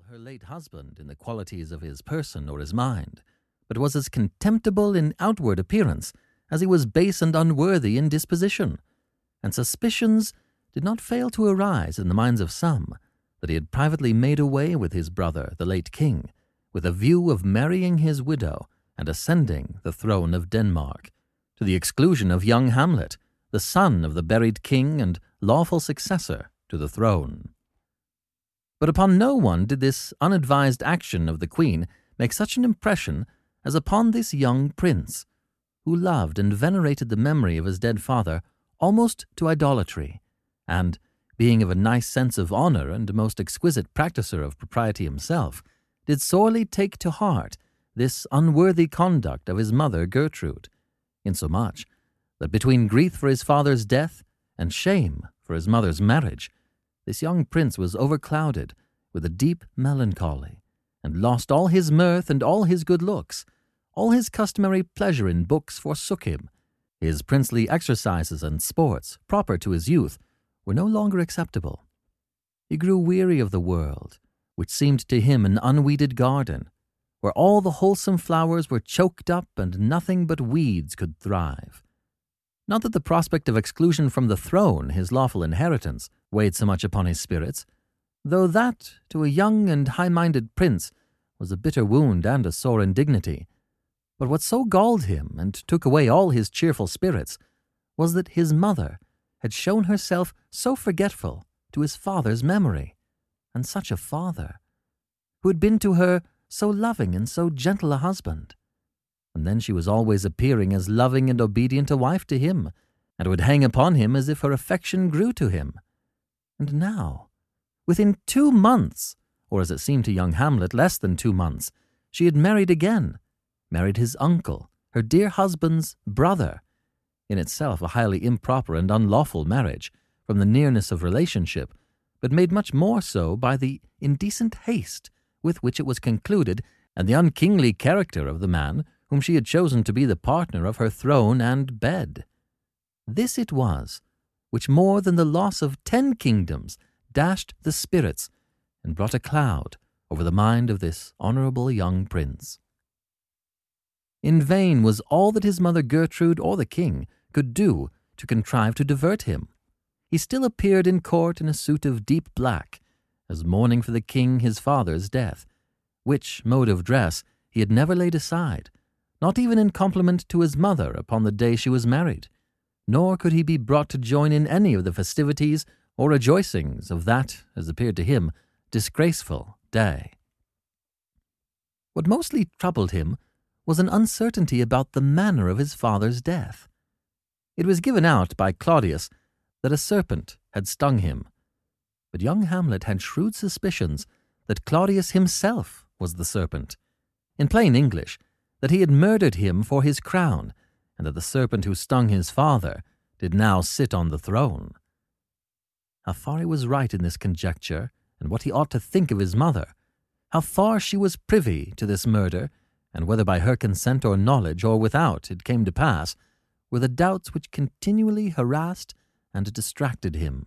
her late husband in the qualities of his person or his mind, but was as contemptible in outward appearance as he was base and unworthy in disposition, and suspicions did not fail to arise in the minds of some that he had privately made away with his brother, the late king, with a view of marrying his widow and ascending the throne of Denmark, to the exclusion of young Hamlet, the son of the buried king and lawful successor to the throne. But upon no one did this unadvised action of the queen make such an impression as upon this young prince, who loved and venerated the memory of his dead father almost to idolatry, and, being of a nice sense of honour and a most exquisite practiser of propriety himself, did sorely take to heart this unworthy conduct of his mother Gertrude, insomuch that between grief for his father's death and shame for his mother's marriage, this young prince was overclouded with a deep melancholy, and lost all his mirth and all his good looks. All his customary pleasure in books forsook him. His princely exercises and sports, proper to his youth, were no longer acceptable. He grew weary of the world, which seemed to him an unweeded garden, where all the wholesome flowers were choked up and nothing but weeds could thrive. Not that the prospect of exclusion from the throne, his lawful inheritance, weighed so much upon his spirits, though that, to a young and high-minded prince, was a bitter wound and a sore indignity. But what so galled him and took away all his cheerful spirits was that his mother had shown herself so forgetful to his father's memory, and such a father, who had been to her so loving and so gentle a husband. And then she was always appearing as loving and obedient a wife to him, and would hang upon him as if her affection grew to him. And now, within 2 months, or as it seemed to young Hamlet, less than 2 months, she had married again, married his uncle, her dear husband's brother, in itself a highly improper and unlawful marriage, from the nearness of relationship, but made much more so by the indecent haste with which it was concluded, and the unkingly character of the man whom she had chosen to be the partner of her throne and bed. This it was which more than the loss of 10 kingdoms dashed the spirits and brought a cloud over the mind of this honourable young prince. In vain was all that his mother Gertrude or the king could do to contrive to divert him. He still appeared in court in a suit of deep black, as mourning for the king his father's death, which mode of dress he had never laid aside, not even in compliment to his mother upon the day she was married, nor could he be brought to join in any of the festivities or rejoicings of that, as appeared to him, disgraceful day. What mostly troubled him was an uncertainty about the manner of his father's death. It was given out by Claudius that a serpent had stung him, but young Hamlet had shrewd suspicions that Claudius himself was the serpent. In plain English, that he had murdered him for his crown, and that the serpent who stung his father did now sit on the throne. How far he was right in this conjecture, and what he ought to think of his mother, how far she was privy to this murder, and whether by her consent or knowledge or without it came to pass, were the doubts which continually harassed and distracted him.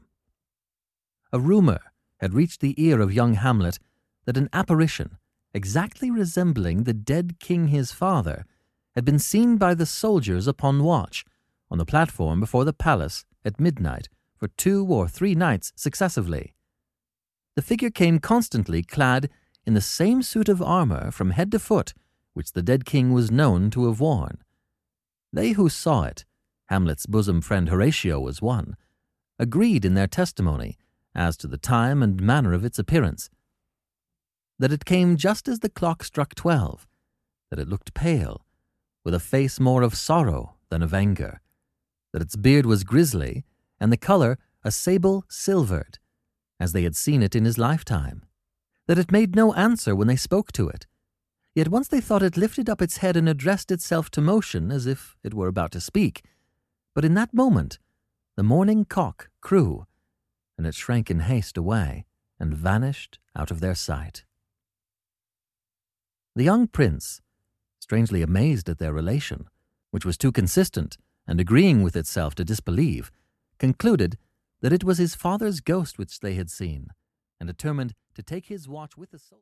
A rumour had reached the ear of young Hamlet that an apparition, exactly resembling the dead king his father, had been seen by the soldiers upon watch on the platform before the palace at midnight for 2 or 3 nights successively. The figure came constantly clad in the same suit of armour from head to foot which the dead king was known to have worn. They who saw it, Hamlet's bosom friend Horatio was one, agreed in their testimony as to the time and manner of its appearance, that it came just as the clock struck 12, that it looked pale, with a face more of sorrow than of anger, that its beard was grisly, and the colour a sable silvered, as they had seen it in his lifetime, that it made no answer when they spoke to it, yet once they thought it lifted up its head and addressed itself to motion as if it were about to speak, but in that moment the morning cock crew, and it shrank in haste away and vanished out of their sight. The young prince, strangely amazed at their relation, which was too consistent and agreeing with itself to disbelieve, concluded that it was his father's ghost which they had seen, and determined to take his watch with the soul.